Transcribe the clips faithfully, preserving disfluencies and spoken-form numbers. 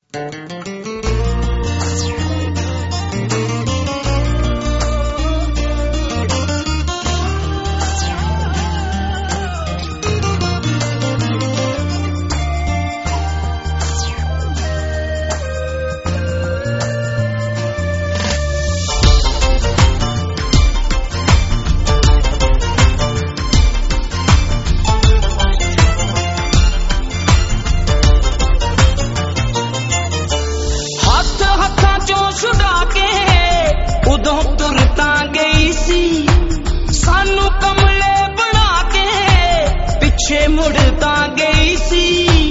मुड़ता गई सी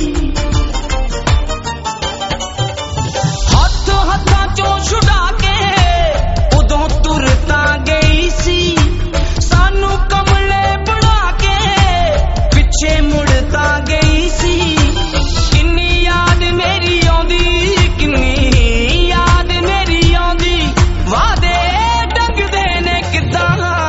हथ हथा चो छुड़ा के उदों तुरता गई सी सानू कमले बना के पिछे मुड़ता गई सी किन्नी याद मेरी आंदी किन्नी याद मेरी आंदी वादे डंग देने किदा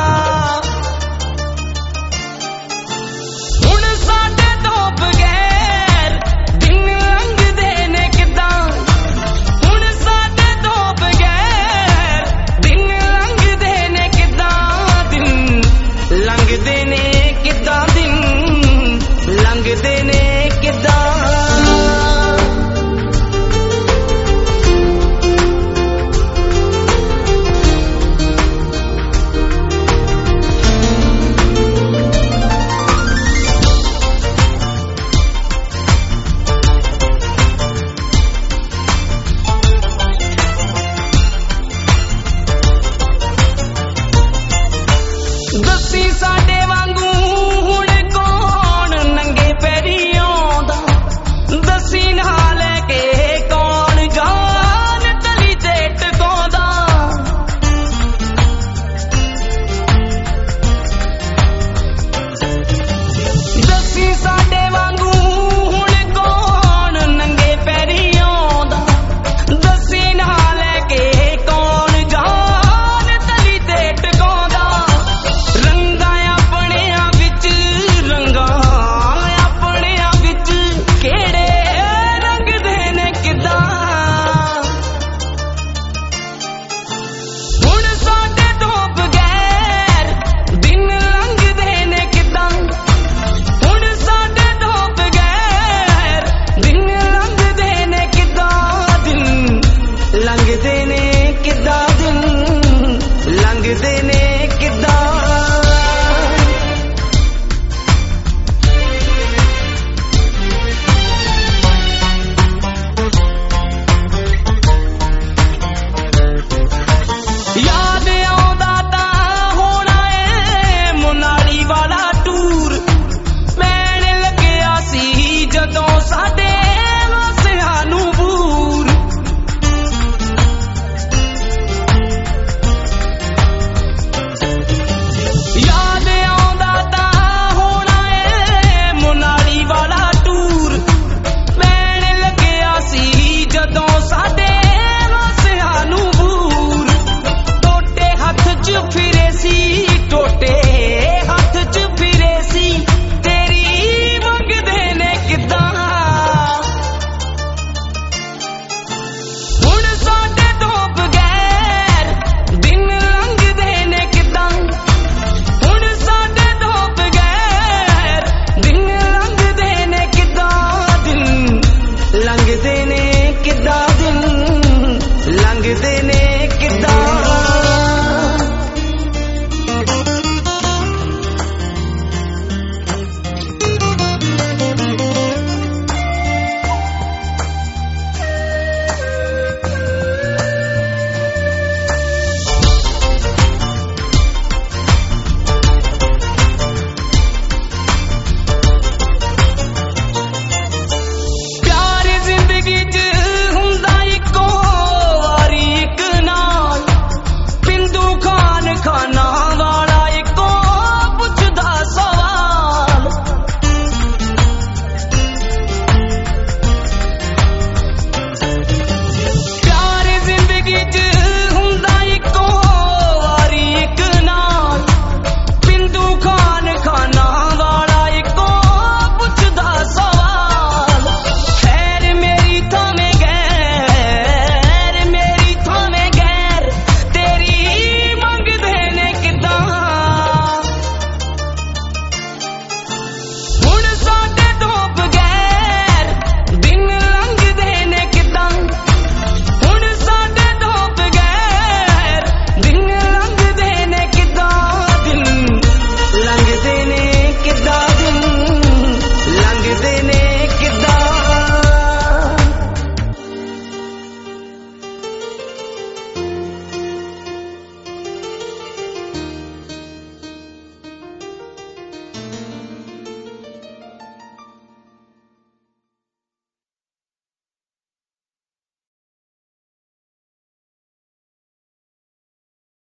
दसी साडे वांगू हुण कौन नंगे पैरी आउंदा दसी ना लेके कौन जान तली ते टकाउंदा दसी साडे वांगू हुण कौन नंगे पैरी आउंदा दसी ना लेके कौन जान तली ते टकाउंदा रंगा अपने विच रंगा अपने विच केड़े रंग देने किदा हुण साडे तो बगैर दिन लंघ देने किदा हुण साडे तो बगैर दिन लंघ देने किदा दिन लंघ देने किदा दिन लंघ देने किदा याद आउंदा तां होना ए मुनाली वाला टूर पैण लग्या सी जदों साडे हासियां नूं बूर याद आउंदा तां होना ए मुनाली वाला टूर पैण लग्या सी जदों साडे हासियां नूं बूर टोटे हथ च फिरे सी टोटे हथ च फिरे सी तेरी मंग देने किदा हुण साडे तो बगैर दिन लंघ देने किदा हुण साडे तो बगैर दिन लंघ देने किदा दिन लंघ देने किदा दिन लंघ देने किदा प्यार जिंदगी च हुंदा ਕਿੱਦਾਂ